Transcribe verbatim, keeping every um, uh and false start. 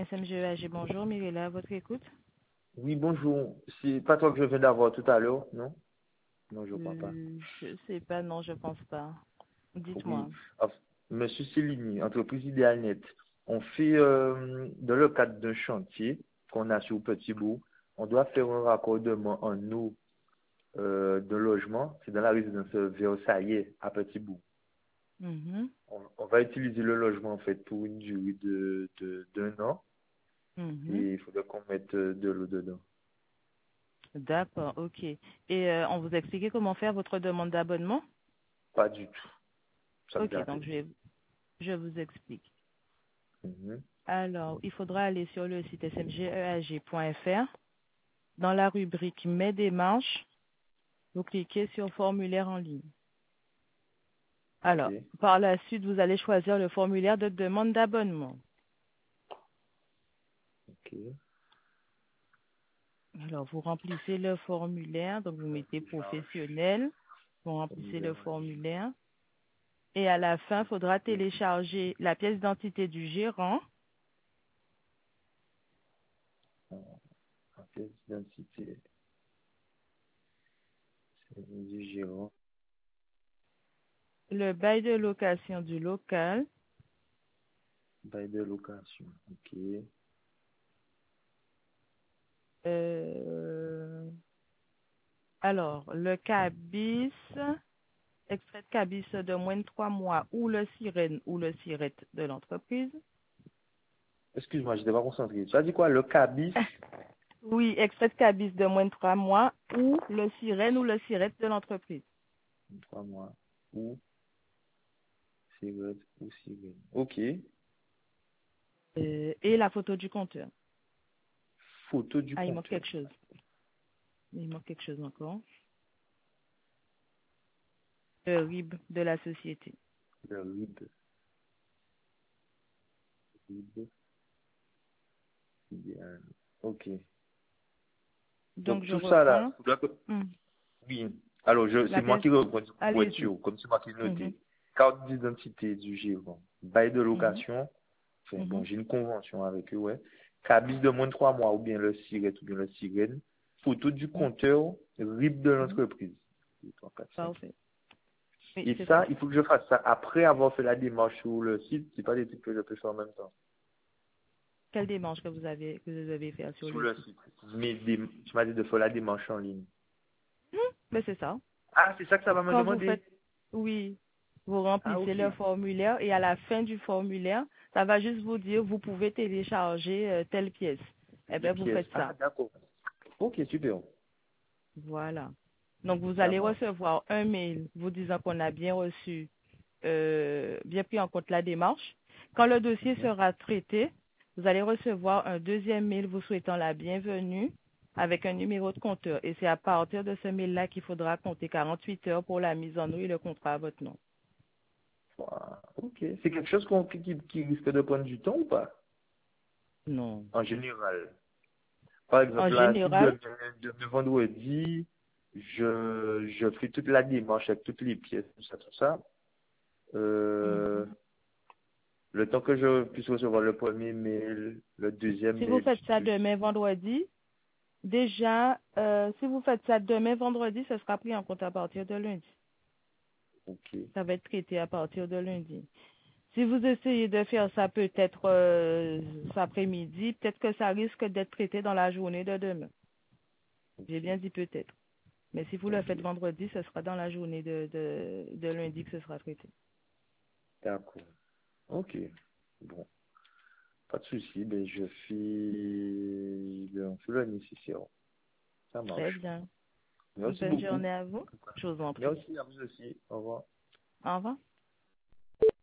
S M G E A G, bonjour. Mirella, à votre écoute. Oui, bonjour. C'est pas toi que je viens d'avoir tout à l'heure, non? Non, je crois pas. Euh, je sais pas, non, je pense pas. Oui. Dites-moi. Ah, Monsieur Cellini, entreprise IdealNet, on fait, euh, dans le cadre d'un chantier qu'on a sur Petit Bout, on doit faire un raccordement en eau euh, de logement. C'est dans la résidence Versailles à Petit Bout. Mhm, On, on va utiliser le logement en fait pour une durée de, de, d'un an mhm. et il faudrait qu'on mette euh, de l'eau dedans. D'accord, ok. Et euh, on vous a expliqué comment faire votre demande d'abonnement? Pas du tout. Ça me dit Ok, rien. donc je vais, je vous explique. Mhm. Alors, il faudra aller sur le site s m g e a g point f r. Dans la rubrique Mes démarches, vous cliquez sur Formulaire en ligne. Ok. Alors, par la suite, vous allez choisir le formulaire de demande d'abonnement. Ok. Alors, vous remplissez le formulaire, donc vous mettez Télécharge. professionnel, vous remplissez le Formulaire en ligne. formulaire, et à la fin, il faudra télécharger la pièce d'identité du gérant, En en pièce d'identité. C'est du gérant. le bail de location du local, Bail de location. Ok. euh, alors, le cabis, extrait de cabis de moins de trois mois, ou le sirène ou le sirette de l'entreprise. Excuse-moi, je n'étais pas concentré. Tu as dit quoi? Le cabis? Oui, extrait de cabis de moins de trois mois, ou le sirène ou le sirette de l'entreprise. Trois mois. Ou cigarette ou cigare. Ok. Euh, et la photo du compteur. Photo du Ah, il manque compteur. quelque chose. Il manque quelque chose encore. Le R I B de la société. Le R I B. R I B. Idéal. Ok. Donc, Donc je tout ça là. reprends. faudra que- Hmm. Oui. Alors je, La c'est moi pièce, qui reprends pour être allez-y. sûr, comme c'est moi qui ai Mhm, noté. Carte d'identité du gérant. Bail de mhm, location. Enfin bon, mhm, j'ai une convention avec eux, ouais. Cabis de moins de trois mois, ou bien le sirette, ou bien le sirène. Photo du mhm, compteur, R I B de mhm. l'entreprise. deux, trois, quatre, cinq. Parfait. Oui, Et c'est ça, ça. il faut que je fasse ça après avoir fait la démarche sur le site. C'est pas des trucs que je peux faire en même temps. Quelle démarche que vous avez, que vous devez faire sur Sur le le site? site. Mais des, tu m'as dit de faire la démarche en ligne. Hmm, mais c'est ça. Ah, c'est ça que ça va me Quand vous demander. faites, oui, vous Ah, remplissez ok. le formulaire et à la fin du formulaire, ça va juste vous dire, vous pouvez télécharger euh, telle pièce. Eh Les bien, vous pièces. faites Ah, ça. d'accord. Ok, super. Voilà. Donc, vous Ça allez marche. recevoir un mail vous disant qu'on a bien reçu, euh, bien pris en compte la démarche. Quand le dossier Mhm. sera traité, vous allez recevoir un deuxième mail vous souhaitant la bienvenue avec un numéro de compteur. Et c'est à partir de ce mail-là qu'il faudra compter quarante-huit heures pour la mise en œuvre et le contrat à votre nom. Voilà. Ok. C'est quelque chose qu'on, qui, qui risque de prendre du temps ou pas? Non. En général. Par En exemple, là, si général, demain, demain vendredi, je, je fais toute la démarche avec toutes les pièces, tout ça, tout ça. Euh, mhm. le temps que je puisse recevoir le premier mail, le deuxième Si vous mail, faites ça tu- demain vendredi, déjà, euh, si vous faites ça demain vendredi, ce sera pris en compte à partir de lundi. ok, Ça va être traité à partir de lundi. Si vous essayez de faire ça peut-être euh, cet après-midi, peut-être que ça risque d'être traité dans la journée de demain. J'ai ok, bien dit peut-être. Mais si vous le ok, faites vendredi, ce sera dans la journée de, de, de lundi que ce sera traité. d'accord, ok, bon, pas de souci, ben je fais le, je fais le nécessaire, ça Très marche. bien. Merci Bonne beaucoup. journée à vous. Je vous en prie. Merci à vous aussi, au revoir. Au revoir.